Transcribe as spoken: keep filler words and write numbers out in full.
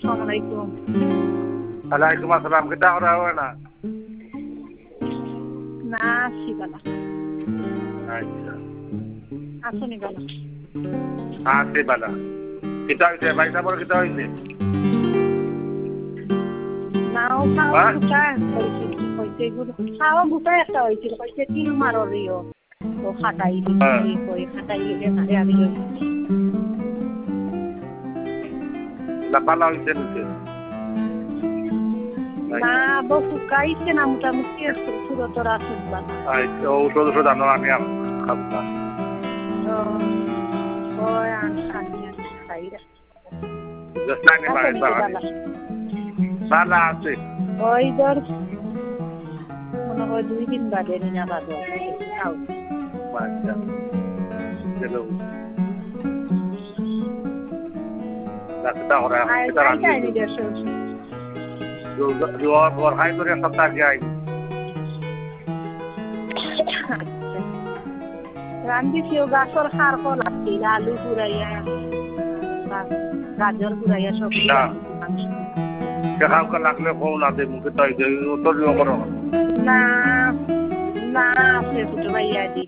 আসসালামু আলাইকুম। ওয়ালাইকুম আসসালাম। কিতা করা হয় না? না আসি বালা। আচ্ছা। আসুনি বালা। আসি বালা। কিতা হইছে? বাইসা বড় কিতা হইছে? নাও খাওয়া গুটায় হয়েছিল হয়েছে খাওয়া গুটায় একটা হয়েছিল হয়েছে তিল মারো রিও ও খাটাই দিচ্ছি কই খাটাই দিলে মারে আমি লাপালা হইছে নিচে। না বসু কাইছে না মোটামুটি সুরতর আসুন বালা। আচ্ছা ঔষধ ওষুধ আনো আমি খাবো না। ওই আনি আনি খাই রে। জস্তানি বাড়ি বাড়ি। বালা আছে। ওই ধর মনে হয় দুই দিন বাদে নিনা বাদে খাও। আচ্ছা। চলো। রাস্তা ওরা কিতা রান্দি। আই নি দেশো। जो जो और और हाई तो रे सप्ताह के आई রান্দি সিও গাছর খার কল আছে আলু পুরাইয়া গাজর পুরাইয়া সব খাও কা লাগলে ফোন না দে মুকে তাই দে তো দিও করো না না সে ছোট ভাইয়া দি